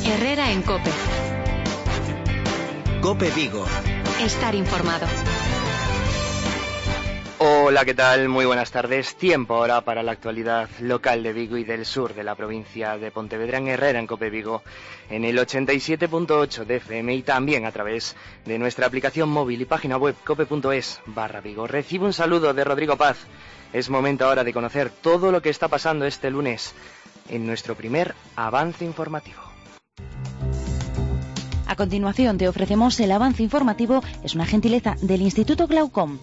Herrera en COPE. COPE Vigo. Estar informado. Hola, ¿qué tal? Muy buenas tardes. Tiempo ahora para la actualidad local de Vigo y del sur de la provincia de Pontevedra en Herrera en COPE Vigo, en el 87.8 de FM y también a través de nuestra aplicación móvil y página web cope.es/Vigo. Recibo un saludo de Rodrigo Paz. Es momento ahora de conocer todo lo que está pasando este lunes en nuestro primer avance informativo. A continuación te ofrecemos el avance informativo. Es una gentileza del Instituto Glaucom.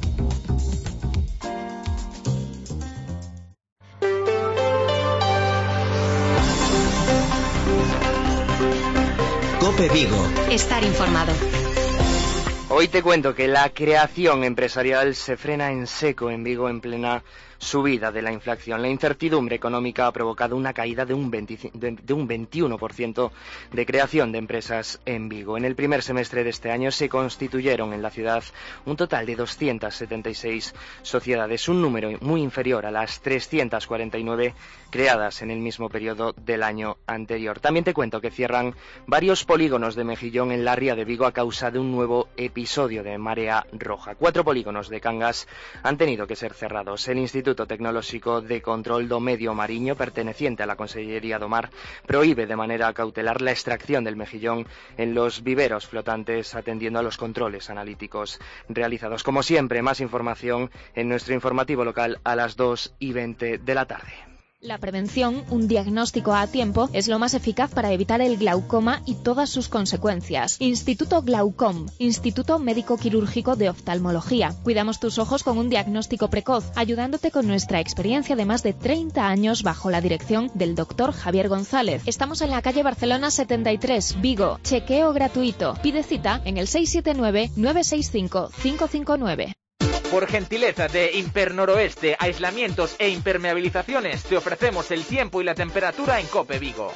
COPE Vigo. Estar informado. Hoy te cuento que la creación empresarial se frena en seco en Vigo en plena subida de la inflación. La incertidumbre económica ha provocado una caída de un 21% de creación de empresas en Vigo. En el primer semestre de este año se constituyeron en la ciudad un total de 276 sociedades, un número muy inferior a las 349 creadas en el mismo periodo del año anterior. También te cuento que cierran varios polígonos de mejillón en la ría de Vigo a causa de un nuevo episodio de marea roja. 4 polígonos de Cangas han tenido que ser cerrados. El Instituto Tecnolóxico de Control do Medio Mariño, perteneciente a la Consellería do Mar, prohíbe de manera cautelar la extracción del mejillón en los viveros flotantes, atendiendo a los controles analíticos realizados. Como siempre, más información en nuestro informativo local a las 2:20 de la tarde. La prevención, un diagnóstico a tiempo, es lo más eficaz para evitar el glaucoma y todas sus consecuencias. Instituto Glaucom, Instituto Médico Quirúrgico de Oftalmología. Cuidamos tus ojos con un diagnóstico precoz, ayudándote con nuestra experiencia de más de 30 años bajo la dirección del Dr. Javier González. Estamos en la calle Barcelona 73, Vigo. Chequeo gratuito. Pide cita en el 679-965-559. Por gentileza de Impernoroeste, aislamientos e impermeabilizaciones, te ofrecemos el tiempo y la temperatura en COPE Vigo.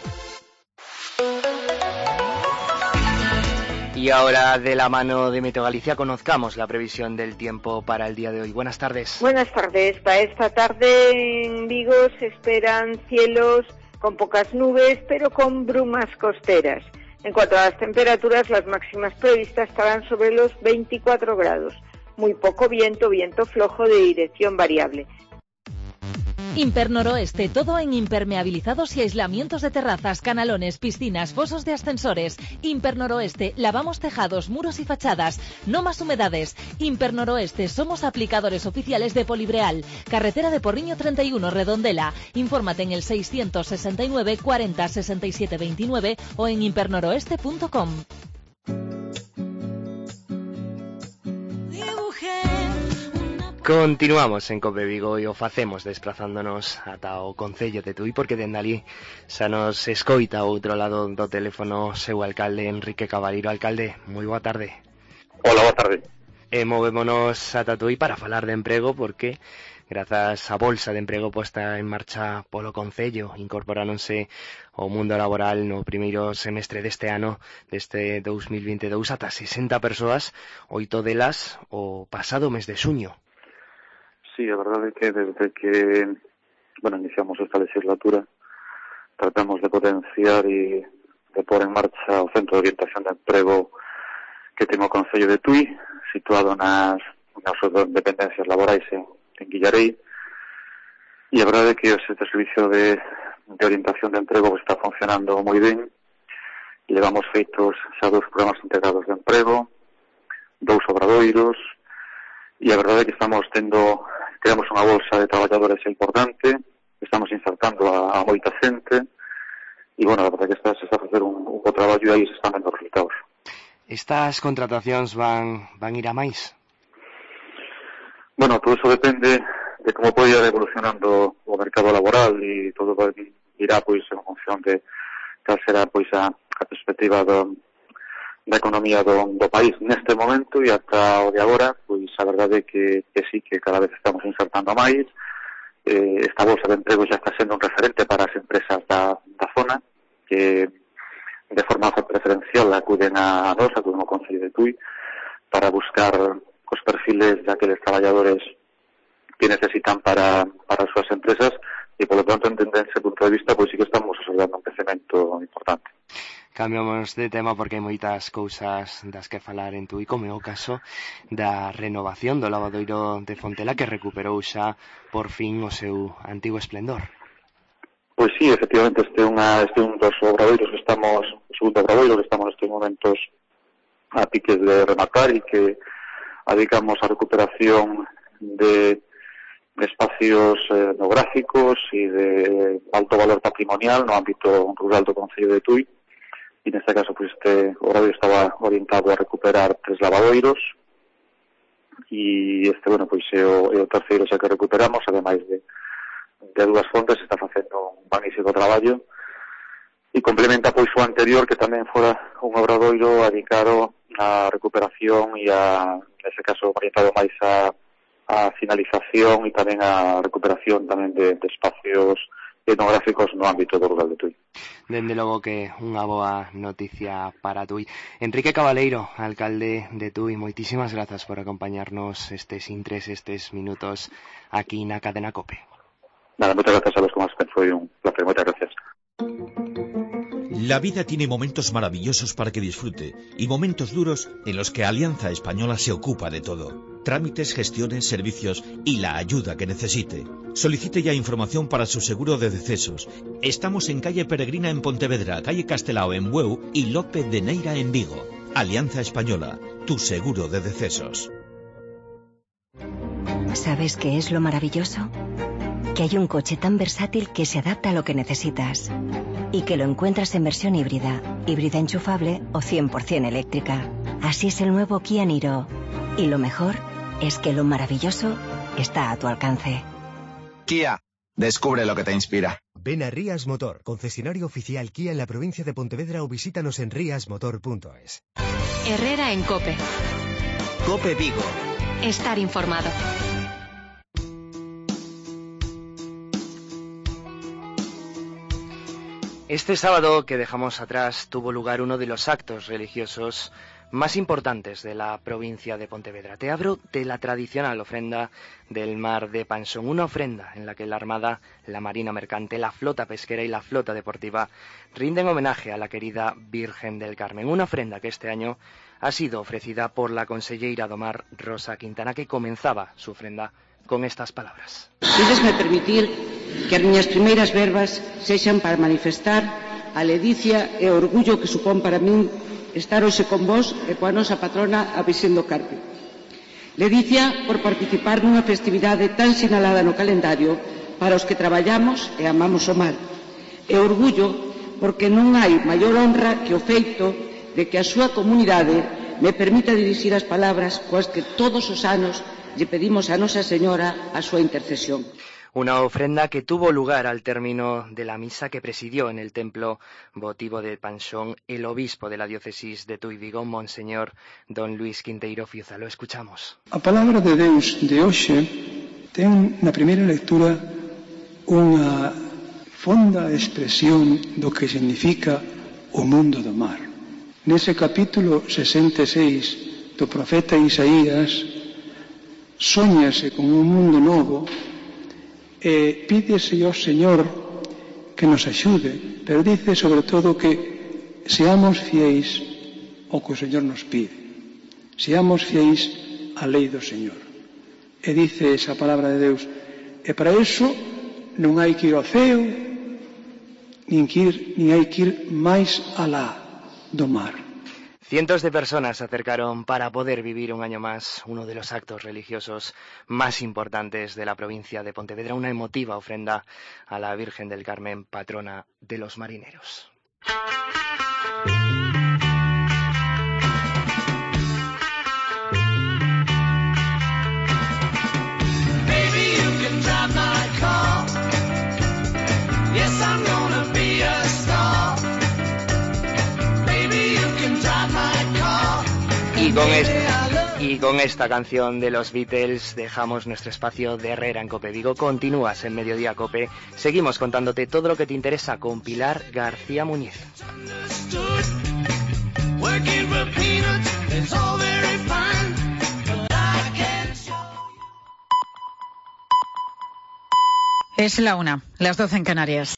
Y ahora, de la mano de Meteo Galicia, conozcamos la previsión del tiempo para el día de hoy. Buenas tardes. Buenas tardes. Para esta tarde en Vigo se esperan cielos con pocas nubes, pero con brumas costeras. En cuanto a las temperaturas, las máximas previstas estarán sobre los 24 grados. Muy poco viento, viento flojo de dirección variable. Impernoroeste, todo en impermeabilizados y aislamientos de terrazas, canalones, piscinas, fosos de ascensores. Impernoroeste, lavamos tejados, muros y fachadas. No más humedades. Impernoroeste, somos aplicadores oficiales de Polibreal. Carretera de Porriño 31, Redondela. Infórmate en el 669 40 67 29 o en impernoroeste.com. Continuamos en COPE Vigo e o facemos desplazándonos ata o Concello de Tui, porque dende ali xa nos escoita ao outro lado do teléfono seu alcalde, Enrique Caballero. Alcalde, moi boa tarde. Hola, boa tarde. Movémonos ata Tui para falar de emprego, porque grazas á bolsa de emprego posta en marcha polo Concello, incorporáronse ao mundo laboral no primeiro semestre deste ano, deste 2022, ata 60 persoas, 8 delas o pasado mes de xuño. Sí, a verdade é que desde que iniciamos esta legislatura tratamos de potenciar e de pôr en marcha o Centro de Orientación de Emprego que ten o Concello de Tui, situado nas súas dependencias laborais en Guillarei, e a verdade é que este servicio de orientación de emprego está funcionando moi ben. Levamos feitos xa 2 programas integrados de emprego, 2 obradoiros, e a verdade é que creamos unha bolsa de traballadores importante, estamos insertando a moita xente, e, a verdade é que se está a facer un bo traballo e aí se están vendo os resultados. Estas contratacións van ir a máis? Todo iso depende de como pode ir evolucionando o mercado laboral e todo irá, en función de cal será, a perspectiva da economía do país neste momento, e ata o de agora, a verdade é que sí, que cada vez estamos insertando máis. Esta bolsa de emprego xa está sendo un referente para as empresas da zona, que de forma preferencial acuden a nós, acuden ao Concello de Tui, para buscar os perfiles de aqueles traballadores que necesitan para as súas empresas, e polo tanto, entende ese punto de vista, sí que estamos observando un crecemento importante. Cambiamos de tema porque hai moitas cousas das que falar en Tui, como é o caso da renovación do lavadoiro de Fontela, que recuperou xa por fin o seu antigo esplendor. Pois sí, efectivamente, este é un dos obradoiros que estamos, o segundo obradoiro que estamos nestes momentos a piques de rematar e que adicamos a recuperación de espacios etnográficos e de alto valor patrimonial no ámbito rural do concello de Tui. E neste caso, pues, este obradoiro estaba orientado a recuperar 3 lavadoiros e este, bueno, pois é o terceiro xa que recuperamos, ademais de 2 fontes. Está facendo un magnífico traballo e complementa pois o anterior, que tamén fora un obradoiro dedicado á recuperación e nese caso orientado máis a finalización e tamén a recuperación tamén de espacios etnográficos no ámbito do rural de Tui. Dende logo que unha boa noticia para Tui. Enrique Cabaleiro, alcalde de Tui, moitísimas grazas por acompañarnos estes minutos aquí na cadena COPE. Nada, muchas gracias a los comas, fue un placer, muchas gracias. La vida tiene momentos maravillosos para que disfrute y momentos duros en los que Alianza Española se ocupa de todo. Trámites, gestiones, servicios y la ayuda que necesite. Solicite ya información para su seguro de decesos. Estamos en calle Peregrina en Pontevedra, calle Castelao en Bueu y López de Neira en Vigo. Alianza Española, tu seguro de decesos. ¿Sabes qué es lo maravilloso? Que hay un coche tan versátil que se adapta a lo que necesitas y que lo encuentras en versión híbrida enchufable o 100% eléctrica. Así es el nuevo Kia Niro. Y lo mejor es que lo maravilloso está a tu alcance. Kia, descubre lo que te inspira. Ven a Rías Motor, concesionario oficial Kia en la provincia de Pontevedra, o visítanos en riasmotor.es. Herrera en COPE. COPE Vigo. Estar informado. Este sábado que dejamos atrás tuvo lugar uno de los actos religiosos más importantes de la provincia de Pontevedra. Te hablo de la tradicional ofrenda del mar de Panxón, una ofrenda en la que la Armada, la Marina Mercante, la Flota Pesquera y la Flota Deportiva rinden homenaje a la querida Virgen del Carmen. Una ofrenda que este año ha sido ofrecida por la conselleira do Mar, Rosa Quintana, que comenzaba su ofrenda con estas palabras. Quídesme permitir que as miñas primeiras verbas sexan para manifestar a ledicia e o orgullo que supón para min estar hoxe con vos e coa nosa patrona a Virxen do Carme. Ledicia por participar nunha festividade tan sinalada no calendario para os que traballamos e amamos o mar. E orgullo porque non hai maior honra que o feito de que a súa comunidade me permita dirixir as palabras coas que todos os anos lle pedimos a Nosa Señora a súa intercesión. Una ofrenda que tuvo lugar al término de la misa que presidió en el templo votivo de Panxón el obispo de la diócesis de Tui Vigo, Monseñor Don Luis Quinteiro Fiuza. Lo escuchamos. A palabra de Deus de hoxe ten na primeira lectura unha fonda expresión do que significa o mundo do mar. Nese capítulo 66 do profeta Isaías sóñase con un mundo novo e pídese ao Señor que nos axude, pero dice sobre todo que seamos fiéis ao que o Señor nos pide, seamos fiéis á lei do Señor. E dice esa palabra de Deus, e para iso non hai que ir ao ceo, nin hai que ir máis alá do mar. Cientos de personas se acercaron para poder vivir un año más uno de los actos religiosos más importantes de la provincia de Pontevedra, una emotiva ofrenda a la Virgen del Carmen, patrona de los marineros. Y con esta canción de los Beatles dejamos nuestro espacio de Herrera en COPE Vigo. Continúas en Mediodía COPE. Seguimos contándote todo lo que te interesa con Pilar García Muñiz. Es la 1, las 12 en Canarias.